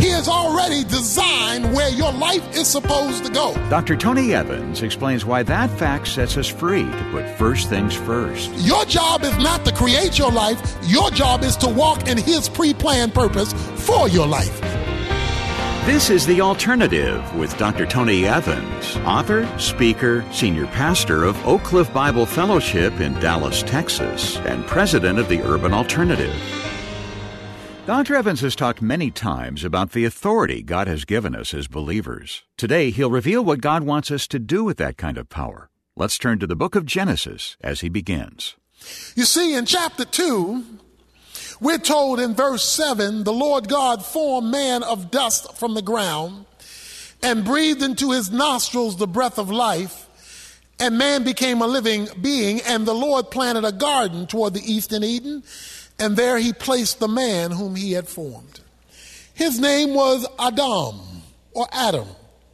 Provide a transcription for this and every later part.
He has already designed where your life is supposed to go. Dr. Tony Evans explains why that fact sets us free to put first things first. Your job is not to create your life. Your job is to walk in His pre-planned purpose for your life. This is The Alternative with Dr. Tony Evans, author, speaker, senior pastor of Oak Cliff Bible Fellowship in Dallas, Texas, and president of the Urban Alternative. Dr. Evans has talked many times about the authority God has given us as believers. Today, he'll reveal what God wants us to do with that kind of power. Let's turn to the book of Genesis as he begins. You see, in chapter 2, we're told in verse 7, the Lord God formed man of dust from the ground and breathed into his nostrils the breath of life, and man became a living being, and the Lord planted a garden toward the east in Eden, and there he placed the man whom he had formed. His name was Adam, or Adam.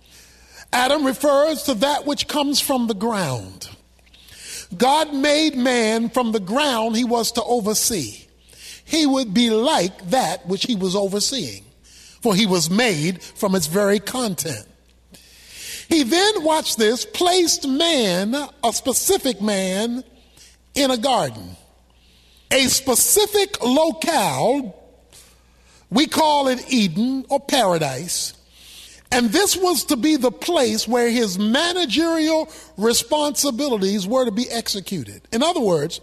Adam refers to that which comes from the ground. God made man from the ground he was to oversee. He would be like that which he was overseeing, for he was made from its very content. He then, watch this, placed man, a specific man, in a garden. A specific locale, we call it Eden or paradise. And this was to be the place where his managerial responsibilities were to be executed. In other words,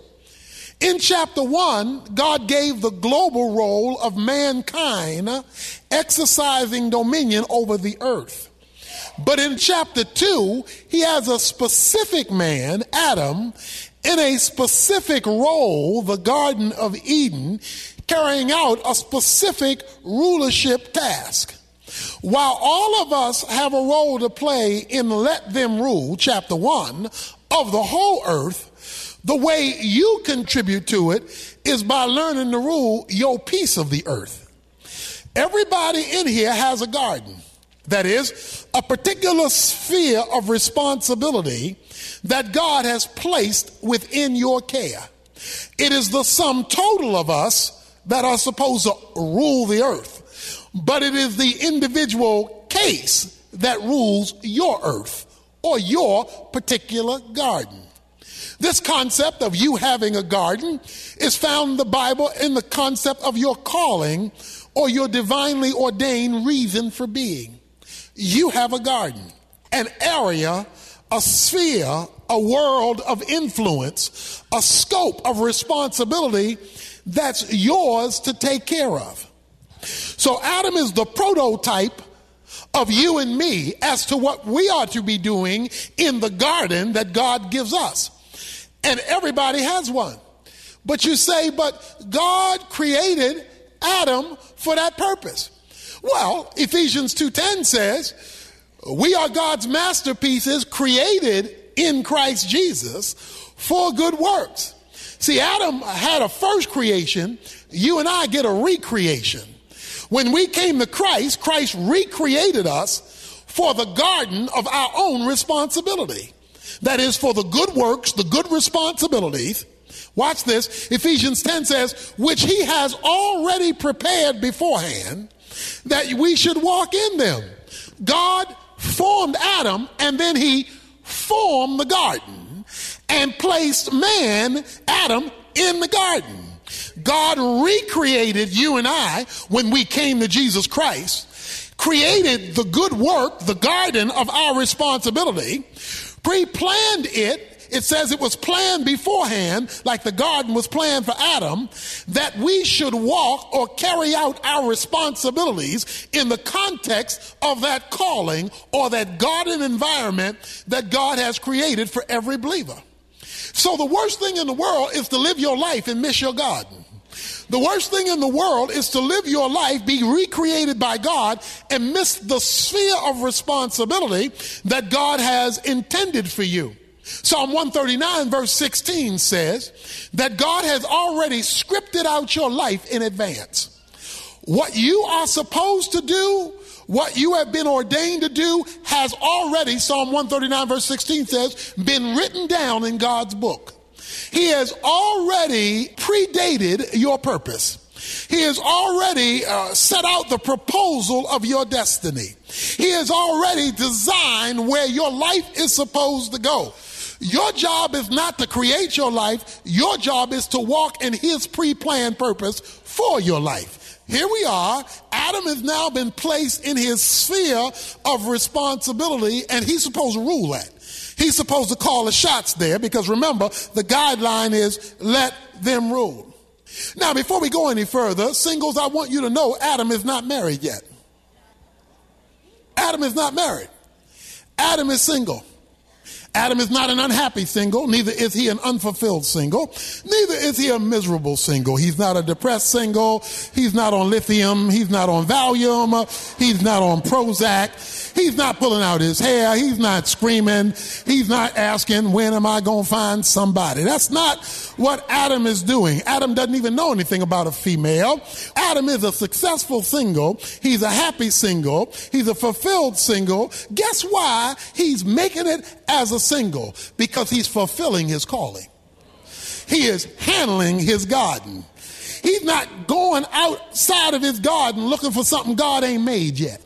in chapter 1, God gave the global role of mankind exercising dominion over the earth. But in chapter 2, he has a specific man, Adam, in a specific role, the Garden of Eden, carrying out a specific rulership task. While all of us have a role to play in Let Them Rule, chapter 1, of the whole earth, the way you contribute to it is by learning to rule your piece of the earth. Everybody in here has a garden. That is, a particular sphere of responsibility that God has placed within your care. It is the sum total of us that are supposed to rule the earth, but it is the individual case that rules your earth or your particular garden. This concept of you having a garden is found in the Bible in the concept of your calling or your divinely ordained reason for being. You have a garden, an area, a sphere, a world of influence, a scope of responsibility that's yours to take care of. So Adam is the prototype of you and me as to what we are to be doing in the garden that God gives us. And everybody has one. But you say, but God created Adam for that purpose. Well, Ephesians 2:10 says, we are God's masterpieces created in Christ Jesus for good works. See, Adam had a first creation. You and I get a recreation. When we came to Christ, Christ recreated us for the garden of our own responsibility. That is, for the good works, the good responsibilities. Watch this. Ephesians 10 says, which he has already prepared beforehand that we should walk in them. God formed Adam, and then he formed the garden and placed man, Adam, in the garden. God recreated you and I when we came to Jesus Christ, created the good work, the garden of our responsibility, pre-planned it. It says it was planned beforehand, like the garden was planned for Adam, that we should walk or carry out our responsibilities in the context of that calling or that garden environment that God has created for every believer. So the worst thing in the world is to live your life and miss your garden. The worst thing in the world is to live your life, be recreated by God, and miss the sphere of responsibility that God has intended for you. Psalm 139 verse 16 says that God has already scripted out your life in advance. What you are supposed to do, what you have been ordained to do, has already, Psalm 139 verse 16 says, been written down in God's book. He has already predated your purpose. He has already set out the proposal of your destiny. He has already designed where your life is supposed to go. Your job is not to create your life. Your job is to walk in his pre-planned purpose for your life. Here we are. Adam has now been placed in his sphere of responsibility, and he's supposed to rule that. He's supposed to call the shots there, because remember, the guideline is let them rule. Now, before we go any further, singles, I want you to know Adam is not married yet. Adam is not married. Adam is single. Adam is not an unhappy single, neither is he an unfulfilled single, neither is he a miserable single. He's not a depressed single, he's not on lithium, he's not on Valium, he's not on Prozac, he's not pulling out his hair, he's not screaming, he's not asking, when am I going to find somebody? That's not what Adam is doing. Adam doesn't even know anything about a female. Adam is a successful single, he's a happy single, he's a fulfilled single. Guess why he's making it as a single? Because he's fulfilling his calling. He is handling his garden. He's not going outside of his garden looking for something God ain't made yet.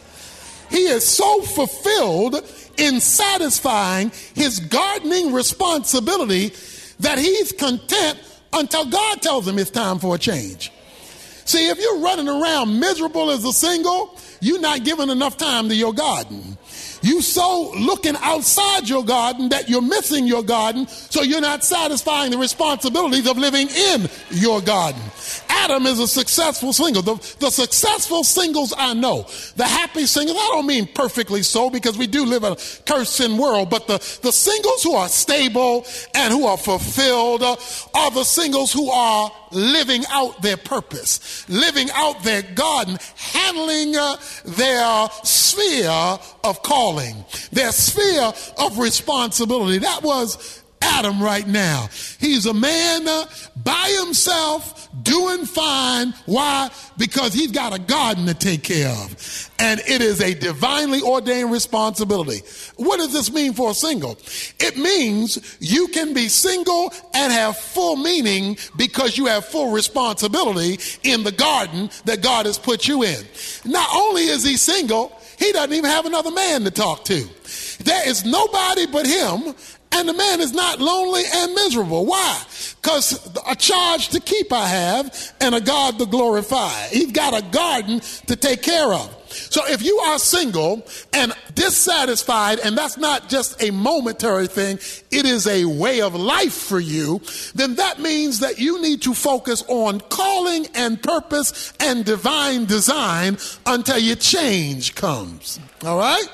He is so fulfilled in satisfying his gardening responsibility that he's content until God tells him it's time for a change. See, if you're running around miserable as a single, you're not giving enough time to your garden. You so looking outside your garden that you're missing your garden, so you're not satisfying the responsibilities of living in your garden. Adam is a successful single. The successful singles I know, the happy singles, I don't mean perfectly so, because we do live in a cursed world, but the singles who are stable and who are fulfilled are the singles who are living out their purpose, living out their garden, handling their sphere of calling, their sphere of responsibility. That was Adam right now. He's a man by himself doing fine. Why? Because he's got a garden to take care of. And it is a divinely ordained responsibility. What does this mean for a single? It means you can be single and have full meaning because you have full responsibility in the garden that God has put you in. Not only is he single, he doesn't even have another man to talk to. There is nobody but him. And the man is not lonely and miserable. Why? Because a charge to keep I have and a God to glorify. He's got a garden to take care of. So if you are single and dissatisfied, and that's not just a momentary thing, it is a way of life for you, then that means that you need to focus on calling and purpose and divine design until your change comes. All right?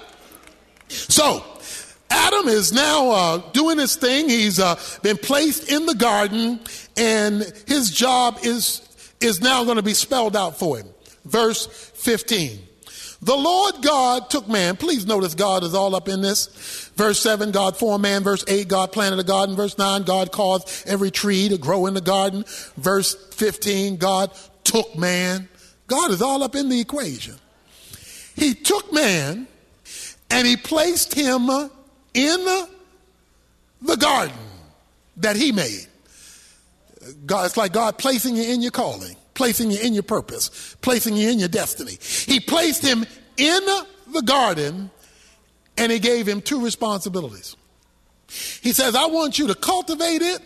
So Adam is now doing his thing. He's been placed in the garden, and his job is now going to be spelled out for him. Verse 15. The Lord God took man. Please notice God is all up in this. Verse 7, God formed man. Verse 8, God planted a garden. Verse 9, God caused every tree to grow in the garden. Verse 15, God took man. God is all up in the equation. He took man and he placed him in the garden that he made. God, it's like God placing you in your calling, placing you in your purpose, placing you in your destiny. He placed him in the garden and he gave him two responsibilities. He says, I want you to cultivate it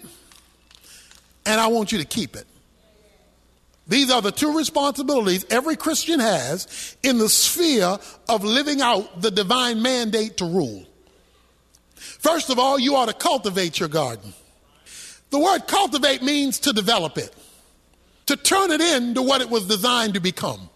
and I want you to keep it. These are the two responsibilities every Christian has in the sphere of living out the divine mandate to rule. First of all, you ought to cultivate your garden. The word cultivate means to develop it, to turn it into what it was designed to become.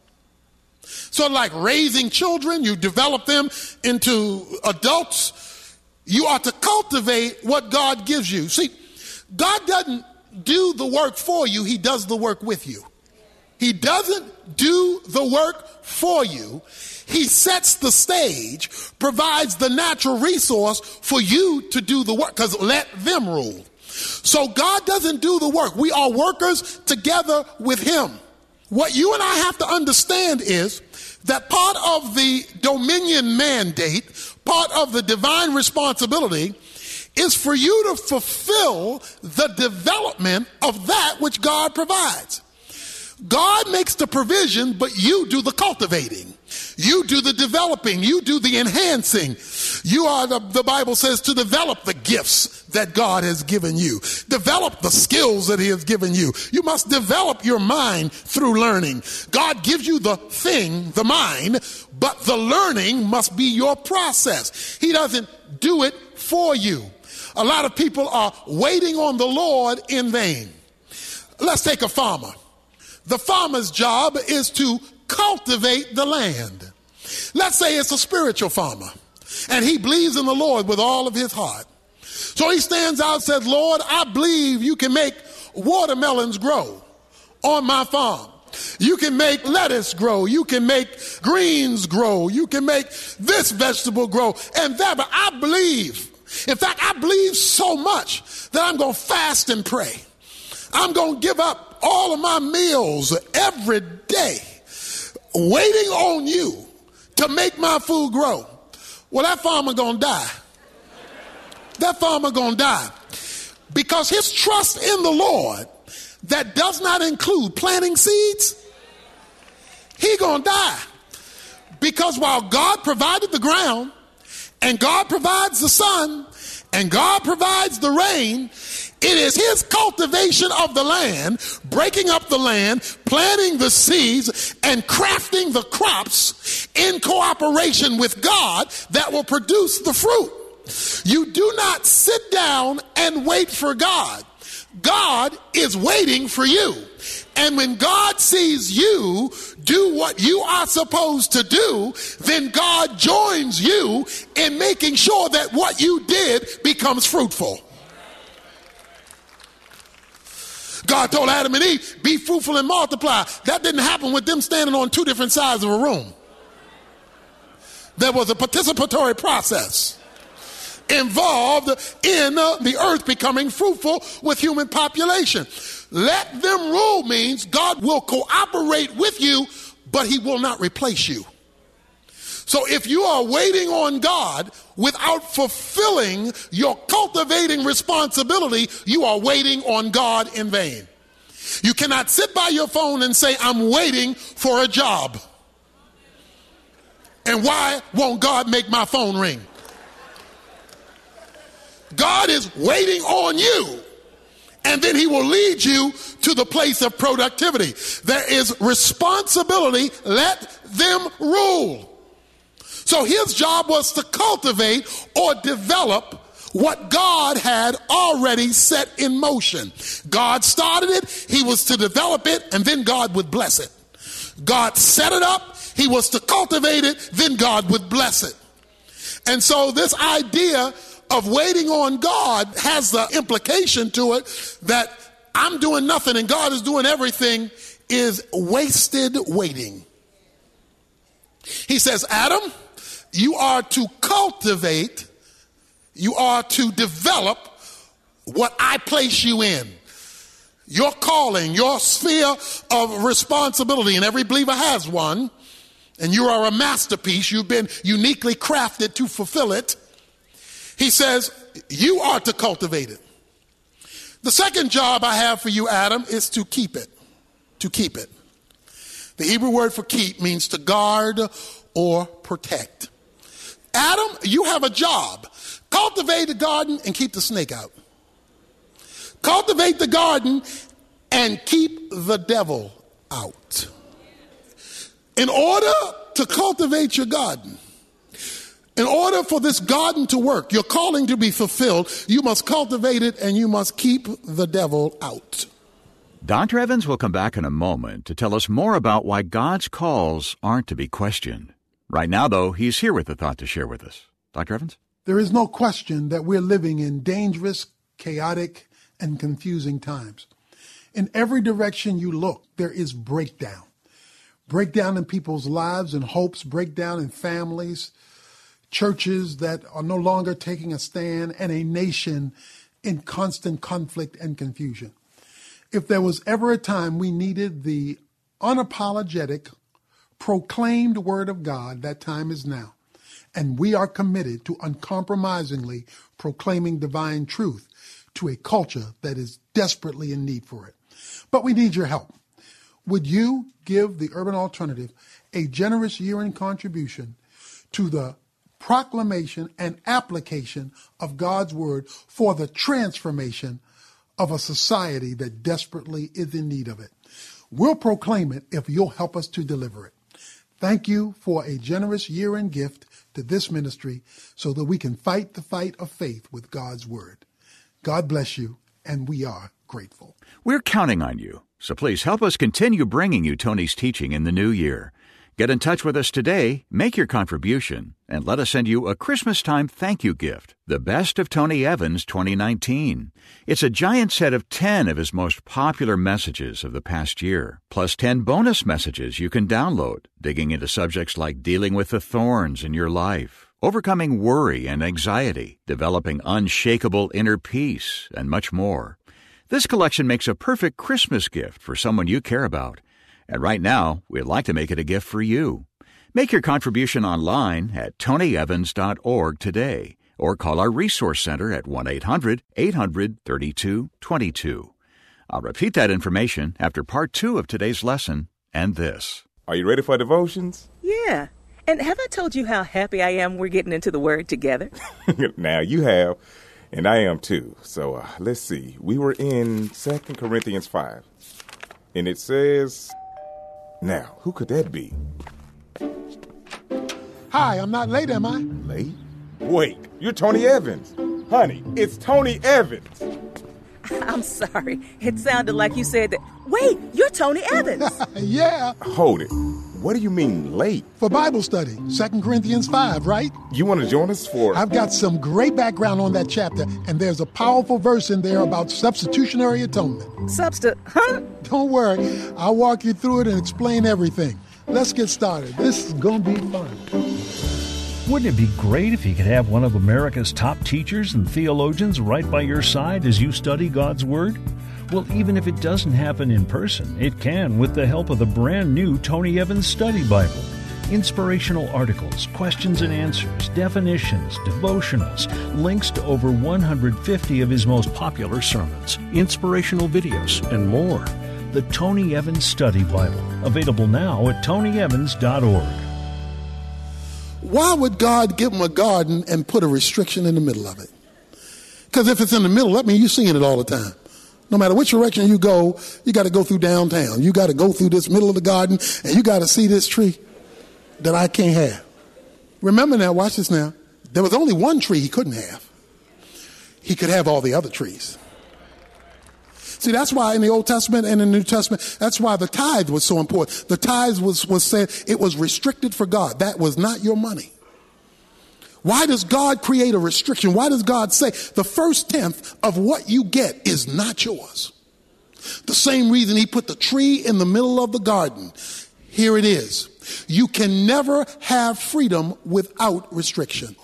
So like raising children, you develop them into adults. You ought to cultivate what God gives you. See, God doesn't do the work for you, he does the work with you. He doesn't do the work for you. He sets the stage, provides the natural resource for you to do the work, because let them rule. So God doesn't do the work. We are workers together with him. What you and I have to understand is that part of the dominion mandate, part of the divine responsibility, is for you to fulfill the development of that which God provides. God makes the provision, but you do the cultivating. You do the developing. You do the enhancing. You are, the Bible says, to develop the gifts that God has given you. Develop the skills that he has given you. You must develop your mind through learning. God gives you the thing, the mind, but the learning must be your process. He doesn't do it for you. A lot of people are waiting on the Lord in vain. Let's take a farmer. The farmer's job is to cultivate the land. Let's say it's a spiritual farmer, and he believes in the Lord with all of his heart. So he stands out and says, Lord, I believe you can make watermelons grow on my farm. You can make lettuce grow. You can make greens grow. You can make this vegetable grow and that. But I believe, in fact, I believe so much that I'm going to fast and pray. I'm going to give up all of my meals every day, waiting on you to make my food grow. Well, that farmer going to die. That farmer going to die. Because his trust in the Lord that does not include planting seeds, he going to die. Because while God provided the ground, and God provides the sun, and God provides the rain, it is his cultivation of the land, breaking up the land, planting the seeds, and crafting the crops in cooperation with God that will produce the fruit. You do not sit down and wait for God. God is waiting for you. And when God sees you do what you are supposed to do, then God joins you in making sure that what you did becomes fruitful. God told Adam and Eve, be fruitful and multiply. That didn't happen with them standing on two different sides of a room. There was a participatory process involved in the earth becoming fruitful with human population. Let them rule means God will cooperate with you, but he will not replace you. So if you are waiting on God without fulfilling your cultivating responsibility, you are waiting on God in vain. You cannot sit by your phone and say, I'm waiting for a job. And why won't God make my phone ring? God is waiting on you, and then he will lead you to the place of productivity. There is responsibility. Let them rule. So his job was to cultivate or develop what God had already set in motion. God started it, he was to develop it, and then God would bless it. God set it up, he was to cultivate it, then God would bless it. And so this idea of waiting on God has the implication to it that I'm doing nothing and God is doing everything is wasted waiting. He says, Adam, you are to cultivate, you are to develop what I place you in. Your calling, your sphere of responsibility, and every believer has one, and you are a masterpiece. You've been uniquely crafted to fulfill it. He says, you are to cultivate it. The second job I have for you, Adam, is to keep it. To keep it. The Hebrew word for keep means to guard or protect. Adam, you have a job. Cultivate the garden and keep the snake out. Cultivate the garden and keep the devil out. In order to cultivate your garden, in order for this garden to work, your calling to be fulfilled, you must cultivate it and you must keep the devil out. Dr. Evans will come back in a moment to tell us more about why God's calls aren't to be questioned. Right now, though, he's here with a thought to share with us. Dr. Evans? There is no question that we're living in dangerous, chaotic, and confusing times. In every direction you look, there is breakdown. Breakdown in people's lives and hopes, breakdown in families, churches that are no longer taking a stand, and a nation in constant conflict and confusion. If there was ever a time we needed the unapologetic, proclaimed word of God, that time is now. And we are committed to uncompromisingly proclaiming divine truth to a culture that is desperately in need for it. But we need your help. Would you give the Urban Alternative a generous year-end contribution to the proclamation and application of God's Word for the transformation of a society that desperately is in need of it? We'll proclaim it if you'll help us to deliver it. Thank you for a generous year-end gift to this ministry so that we can fight the fight of faith with God's Word. God bless you, and we are grateful. We're counting on you, so please help us continue bringing you Tony's teaching in the new year. Get in touch with us today, make your contribution, and let us send you a Christmas-time thank you gift, The Best of Tony Evans 2019. It's a giant set of 10 of his most popular messages of the past year, plus 10 bonus messages you can download, digging into subjects like dealing with the thorns in your life, overcoming worry and anxiety, developing unshakable inner peace, and much more. This collection makes a perfect Christmas gift for someone you care about. And right now, we'd like to make it a gift for you. Make your contribution online at tonyevans.org today, or call our Resource Center at 1-800-800-3222. I'll repeat that information after part 2 of today's lesson and this. Are you ready for devotions? Yeah. And have I told you how happy I am we're getting into the Word together? Now you have, and I am too. So let's see. We were in 2 Corinthians 5, and it says... Now, who could that be? Hi, I'm not late, am I? Late? Wait, you're Tony Evans. Honey, it's Tony Evans. I'm sorry. It sounded like you said that. Wait, you're Tony Evans. Yeah. Hold it. What do you mean late? For Bible study, 2 Corinthians 5, right? You want to join us for... I've got some great background on that chapter, and there's a powerful verse in there about substitutionary atonement. Huh? Don't worry. I'll walk you through it and explain everything. Let's get started. This is going to be fun. Wouldn't it be great if you could have one of America's top teachers and theologians right by your side as you study God's Word? Well, even if it doesn't happen in person, it can with the help of the brand new Tony Evans Study Bible. Inspirational articles, questions and answers, definitions, devotionals, links to over 150 of his most popular sermons, inspirational videos, and more. The Tony Evans Study Bible, available now at tonyevans.org. Why would God give him a garden and put a restriction in the middle of it? Because if it's in the middle, that means you're seeing it all the time. No matter which direction you go, you got to go through downtown. You got to go through this middle of the garden, and you got to see this tree that I can't have. Remember now, watch this now. There was only one tree he couldn't have. He could have all the other trees. See, that's why in the Old Testament and in the New Testament, that's why the tithe was so important. The tithe was said, it was restricted for God. That was not your money. Why does God create a restriction? Why does God say the first tenth of what you get is not yours? The same reason he put the tree in the middle of the garden. Here it is. You can never have freedom without restriction.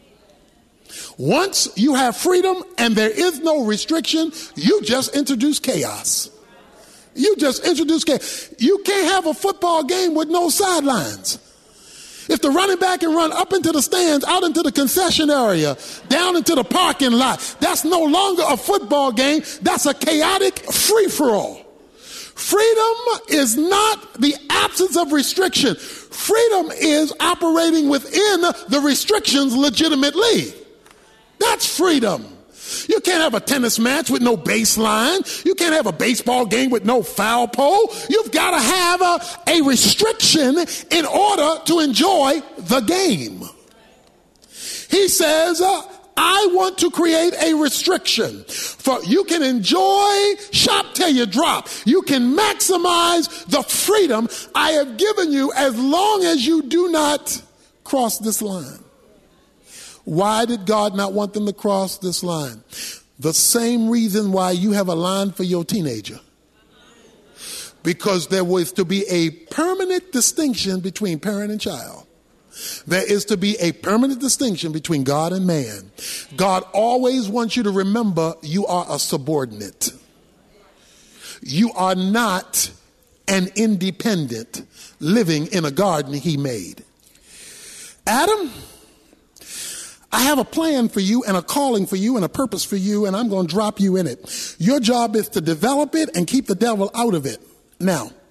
Once you have freedom and there is no restriction, you just introduce chaos. You just introduce chaos. You can't have a football game with no sidelines. If the running back can run up into the stands, out into the concession area, down into the parking lot, that's no longer a football game. That's a chaotic free-for-all. Freedom is not the absence of restriction. Freedom is operating within the restrictions legitimately. That's freedom. You can't have a tennis match with no baseline. You can't have a baseball game with no foul pole. You've got to have a restriction in order to enjoy the game. He says, I want to create a restriction. For you can enjoy, shop till you drop. You can maximize the freedom I have given you as long as you do not cross this line. Why did God not want them to cross this line? The same reason why you have a line for your teenager. Because there was to be a permanent distinction between parent and child. There is to be a permanent distinction between God and man. God always wants you to remember you are a subordinate. You are not an independent living in a garden he made. Adam, I have a plan for you and a calling for you and a purpose for you, and I'm going to drop you in it. Your job is to develop it and keep the devil out of it. Now,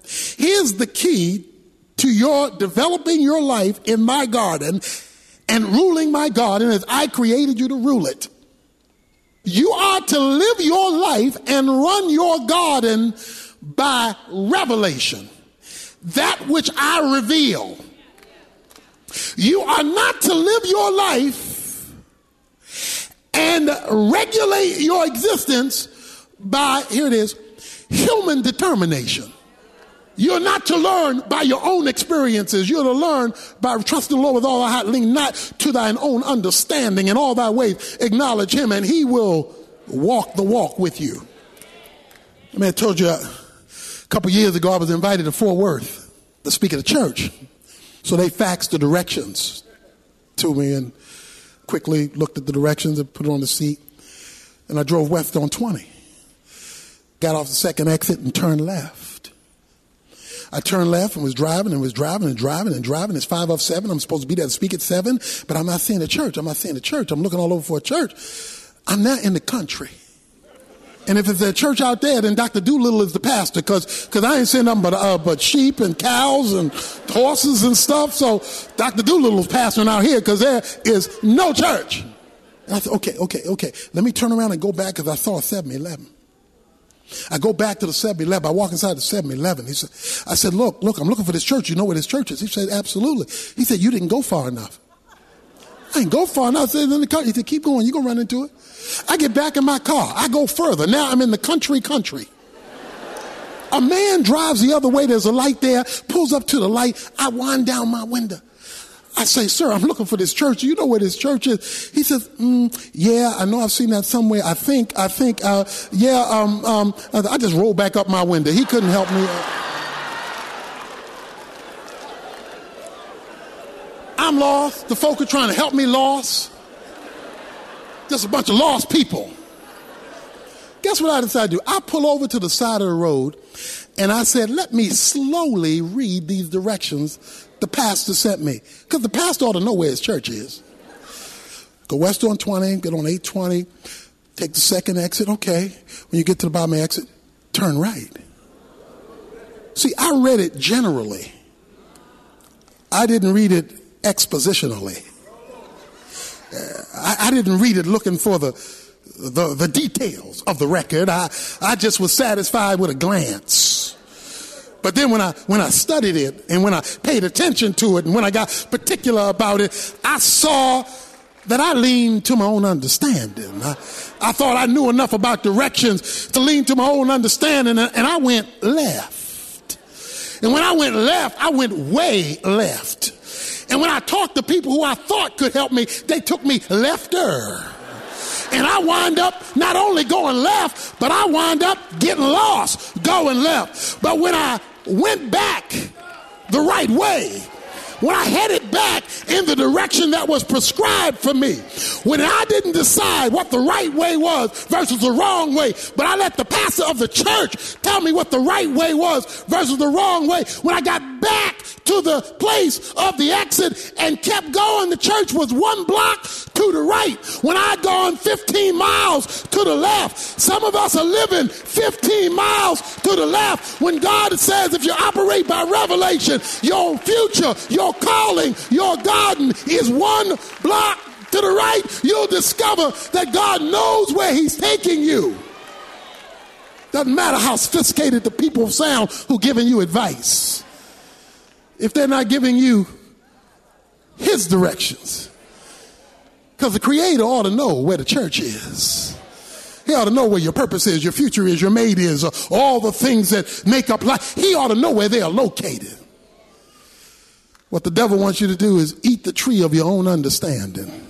Here's the key to your developing your life in my garden and ruling my garden as I created you to rule it. You are to live your life and run your garden by revelation, that which I reveal. You are not to live your life and regulate your existence by, here it is, human determination. You're not to learn by your own experiences. You're to learn by trusting the Lord with all thy heart, lean not to thine own understanding. In all thy ways acknowledge him, and he will walk the walk with you. I told you a couple years ago I was invited to Fort Worth to speak at a church. So they faxed the directions to me and quickly looked at the directions and put it on the seat. And I drove west on 20. Got off the second exit and turned left. I turned left and was driving and was driving and driving and driving. It's 5 of 7. I'm supposed to be there to speak at 7, but I'm not seeing a church. I'm not seeing a church. I'm looking all over for a church. I'm not in the country. And if it's a church out there, then Dr. Doolittle is the pastor, because I ain't seeing nothing but sheep and cows and horses and stuff. So Dr. Doolittle's pastoring out here because there is no church. And I said, okay. Let me turn around and go back, because I saw a 7-Eleven. I go back to the 7-Eleven. I walk inside the 7-Eleven. I said, look, I'm looking for this church. You know where this church is? He said, absolutely. He said, you didn't go far enough. I didn't go far enough. I said, in the car. He said, keep going. You're going to run into it. I get back in my car. I go further. Now I'm in the country. A man drives the other way. There's a light there. Pulls up to the light. I wind down my window. I say, sir, I'm looking for this church. You know where this church is? He says, yeah, I know I've seen that somewhere. I just rolled back up my window. He couldn't help me. I'm lost. The folk are trying to help me lost. Just a bunch of lost people. Guess what I decided to do? I pull over to the side of the road and I said, let me slowly read these directions the pastor sent me. Because the pastor ought to know where his church is. Go west on 20, get on 820, take the second exit. Okay. When you get to the bottom exit, turn right. See, I read it generally. I didn't read it expositionally. I didn't read it looking for the details of the record. I just was satisfied with a glance. But then when I studied it and when I paid attention to it and when I got particular about it, I saw that I leaned to my own understanding. I thought I knew enough about directions to lean to my own understanding, and I went left. And when I went left, I went way left. And when I talked to people who I thought could help me, they took me lefter. And I wind up not only going left, but I wind up getting lost going left. But when I went back the right way, when I headed back in the direction that was prescribed for me, when I didn't decide what the right way was versus the wrong way, but I let the pastor of the church tell me what the right way was versus the wrong way, when I got back to the place of the exit and kept going, the church was 1 block to the right. When I'd gone 15 miles to the left, some of us are living 15 miles to the left, when God says if you operate by revelation, your future, your calling, your garden is 1 block to the right, you'll discover that God knows where he's taking you. Doesn't matter how sophisticated the people sound who are giving you advice. If they're not giving you his directions. Because the Creator ought to know where the church is. He ought to know where your purpose is, your future is, your mate is, all the things that make up life. He ought to know where they are located. What the devil wants you to do is eat the tree of your own understanding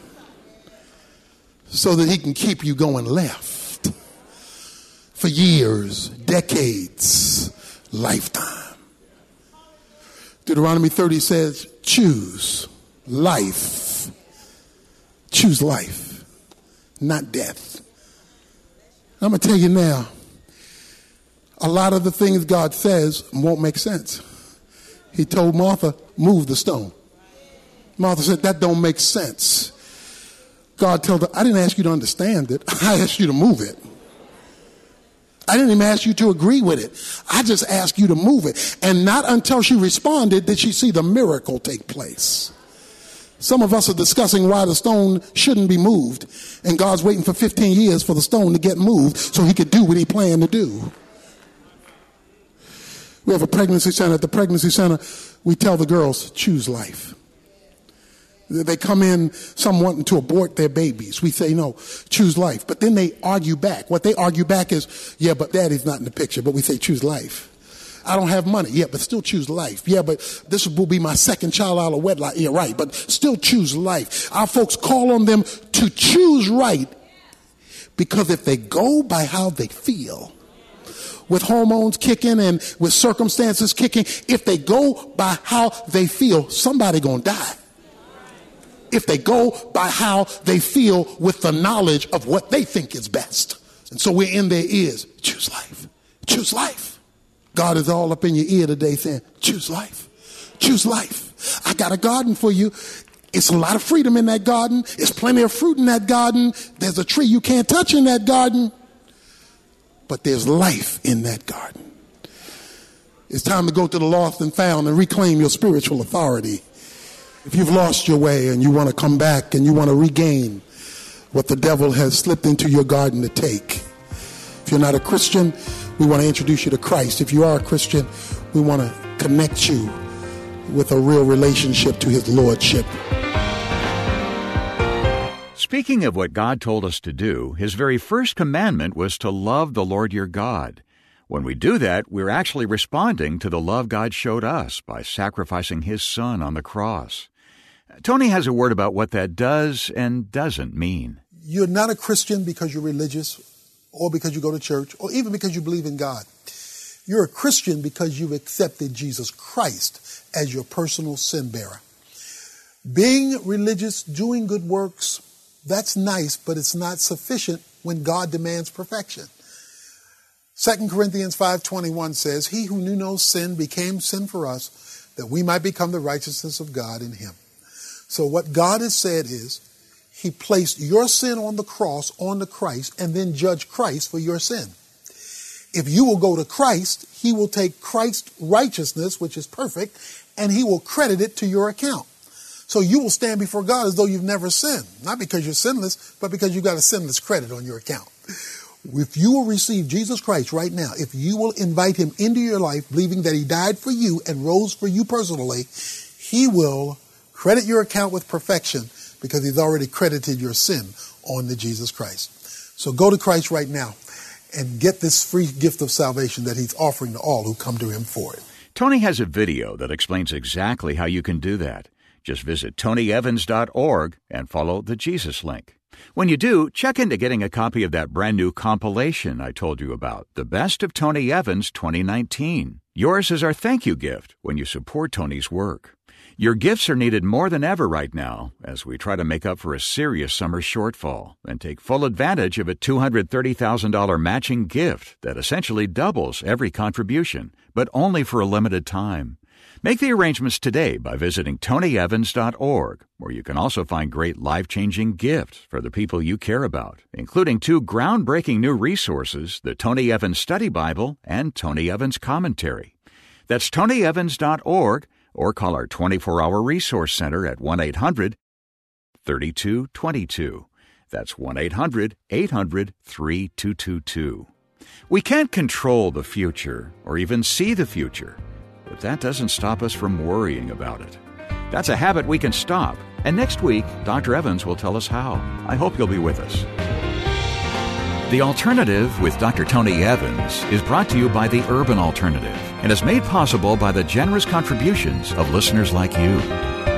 so that he can keep you going left for years, decades, lifetime. Deuteronomy 30 says, choose life. Choose life, not death. I'm going to tell you now, a lot of the things God says won't make sense. He told Martha, move the stone. Martha said, that don't make sense. God told her, I didn't ask you to understand it. I asked you to move it. I didn't even ask you to agree with it. I just asked you to move it. And not until she responded did she see the miracle take place. Some of us are discussing why the stone shouldn't be moved. And God's waiting for 15 years for the stone to get moved so he could do what he planned to do. We have a pregnancy center. At the pregnancy center, we tell the girls, choose life. They come in, some wanting to abort their babies. We say, no, choose life. But then they argue back. What they argue back is, yeah, but daddy's not in the picture. But we say, choose life. I don't have money. Yeah, but still choose life. Yeah, but this will be my second child out of wedlock. Yeah, right. But still choose life. Our folks call on them to choose right because if they go by how they feel, with hormones kicking and with circumstances kicking, if they go by how they feel, somebody gonna die. If they go by how they feel with the knowledge of what they think is best. And so we're in their ears. Choose life. Choose life. God is all up in your ear today saying, choose life. Choose life. I got a garden for you. It's a lot of freedom in that garden. There's plenty of fruit in that garden. There's a tree you can't touch in that garden. But there's life in that garden. It's time to go to the lost and found and reclaim your spiritual authority. If you've lost your way and you want to come back and you want to regain what the devil has slipped into your garden to take. If you're not a Christian, we want to introduce you to Christ. If you are a Christian, we want to connect you with a real relationship to his lordship. Speaking of what God told us to do, his very first commandment was to love the Lord your God. When we do that, we're actually responding to the love God showed us by sacrificing his son on the cross. Tony has a word about what that does and doesn't mean. You're not a Christian because you're religious or because you go to church or even because you believe in God. You're a Christian because you've accepted Jesus Christ as your personal sin bearer. Being religious, doing good works, that's nice, but it's not sufficient when God demands perfection. 2 Corinthians 5:21 says, he who knew no sin became sin for us, that we might become the righteousness of God in him. So what God has said is, he placed your sin on the cross, onto Christ, and then judged Christ for your sin. If you will go to Christ, he will take Christ's righteousness, which is perfect, and he will credit it to your account. So you will stand before God as though you've never sinned. Not because you're sinless, but because you've got a sinless credit on your account. If you will receive Jesus Christ right now, if you will invite him into your life, believing that he died for you and rose for you personally, he will credit your account with perfection because he's already credited your sin on to Jesus Christ. So go to Christ right now and get this free gift of salvation that he's offering to all who come to him for it. Tony has a video that explains exactly how you can do that. Just visit tonyevans.org and follow the Jesus link. When you do, check into getting a copy of that brand new compilation I told you about, The Best of Tony Evans 2019. Yours is our thank you gift when you support Tony's work. Your gifts are needed more than ever right now as we try to make up for a serious summer shortfall and take full advantage of a $230,000 matching gift that essentially doubles every contribution, but only for a limited time. Make the arrangements today by visiting tonyevans.org, where you can also find great life-changing gifts for the people you care about, including 2 groundbreaking new resources, the Tony Evans Study Bible and Tony Evans Commentary. That's tonyevans.org, or call our 24-hour resource center at 1-800-3222. That's 1-800-800-3222. We can't control the future or even see the future, but that doesn't stop us from worrying about it. That's a habit we can stop, and next week, Dr. Evans will tell us how. I hope you'll be with us. The Alternative with Dr. Tony Evans is brought to you by the Urban Alternative and is made possible by the generous contributions of listeners like you.